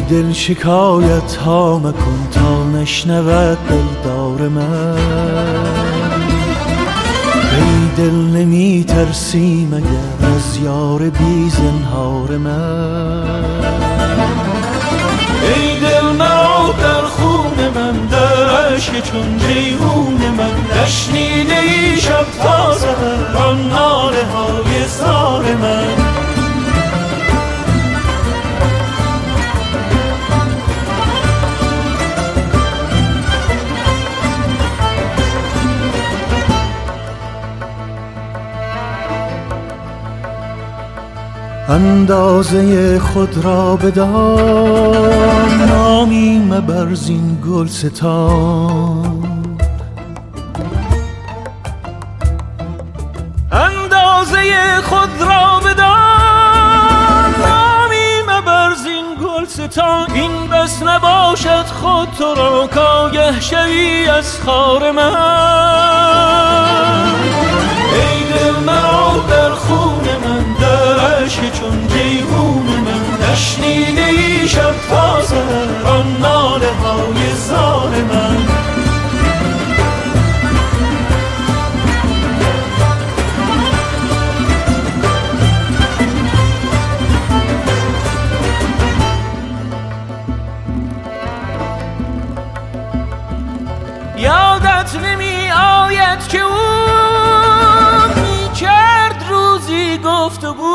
دل شکایت ها مکن تا نشنود دلدار من. ای دل نمی ترسی مگر از یار بی زنهار من. ای دل مرا در خون من، در عشق چون جیهون من، نشنیده ای شب تا سحر آن ناله های زار من. اندازه خود را بدان، نامی مبر زین گلستان. اندازه خود را بدان، نامی مبر زین گلستان. این بس نباشد خود تو را کآگه شوی از خار من. ای دل مرا در خون من، در عشق چون جیهون من، نشنیده ای شب تا سحر آن ناله های زار من. یادت نمی آید که او می کرد روزی گفتگو.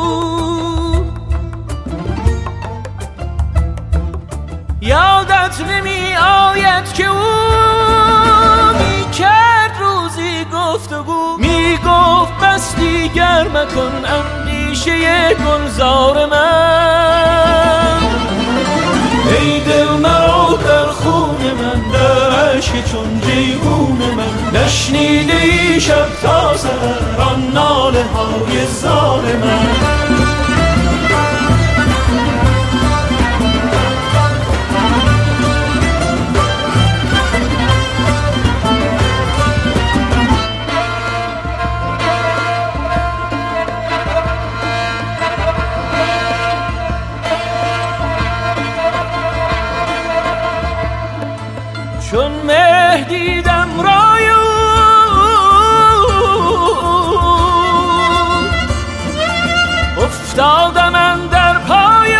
یادت نمی آید که او می کرد روزی گفتگو. می گفت بس دیگر مکن اندیشه گلزار من. ای دل مرا در خون من، در عشق چون جیهون من، نشنیده ای شب تا سحر آن ناله های زار من. چون مه دیدم رای افتادم اندر پای.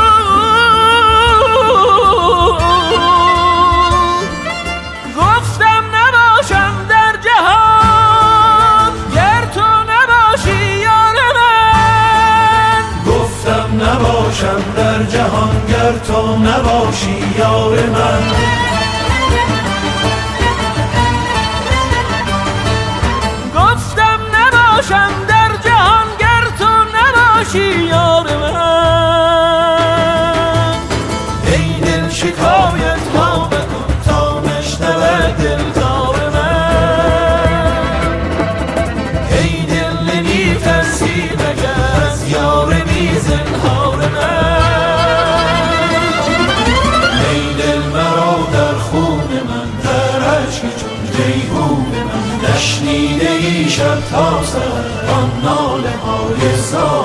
گفتم نباشم در جهان گر تو نباشی یار من. گفتم نباشم در جهان گر تو نباشی یار من. گفتم نباشم در جهان گر تو نباشی یار من. ای دل شکایت ها بکن تا نشنود دلدار من. ای دل نمی ترسی مگر از یار بی زنهار من. ای دل مرا در خون من، در عشق چون جیهون من، نشنیده ای شب تا سحر آن ناله های زار